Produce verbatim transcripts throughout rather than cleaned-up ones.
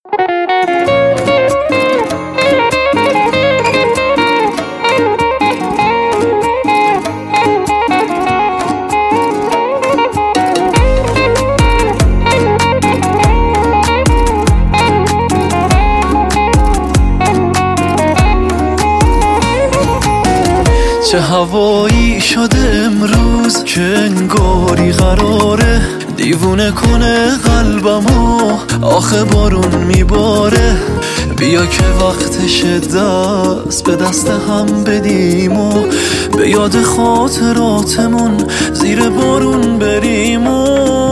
چه هوایی شده امروز که انگاری قراره دیوونه کنه قلبمو، آخه بارون میباره. بیا که وقتش دست به دست هم بدیم و به یاد خاطراتمون زیر بارون بریم و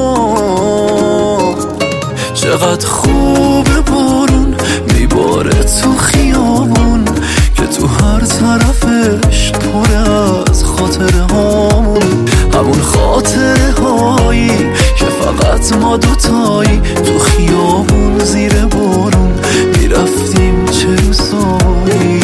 چقدر خوب بارون میباره تو خیابون که تو هر طرفش پر از خاطره هامون، همون خاطره هایی که فقط ما دوتایی تو خیابون زیر بارون میرفتیم چه روزایی.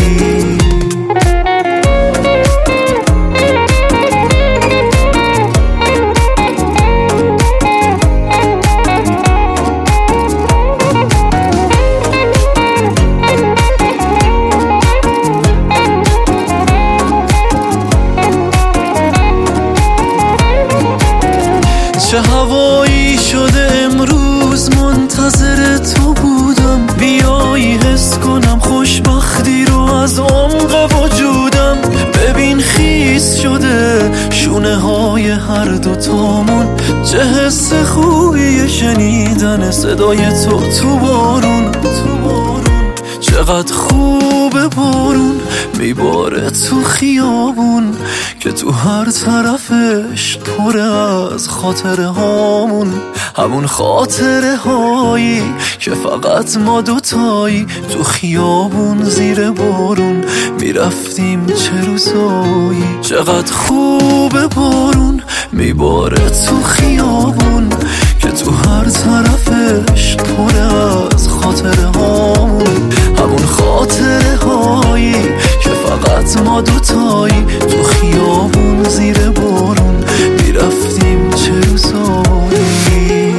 چه هوایی شده امروز منتظر تو بودم، بیایی حس کنم خوشبختی رو از عمق وجودم. ببین خیس شده شونه های هر دوتامون، چه حس خوبیه شنیدن صدای تو تو بارون. چقدر خوبه بارون میباره تو خیابون که تو هر طرفش پر از خاطره هامون، همون خاطره هایی که فقط ما دوتایی تو خیابون زیر بارون میرفتیم چه روزایی. چقدر خوبه بارون میباره تو خیابون که تو هر طرفش پر از خاطره هامون، همون خاطره هایی که فقط ما دوتایی تو خیابون زیر بارون میرفتیم چه روزایی.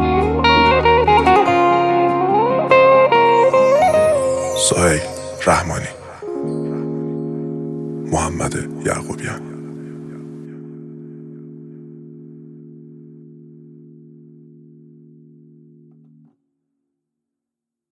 سهیل رحمانی.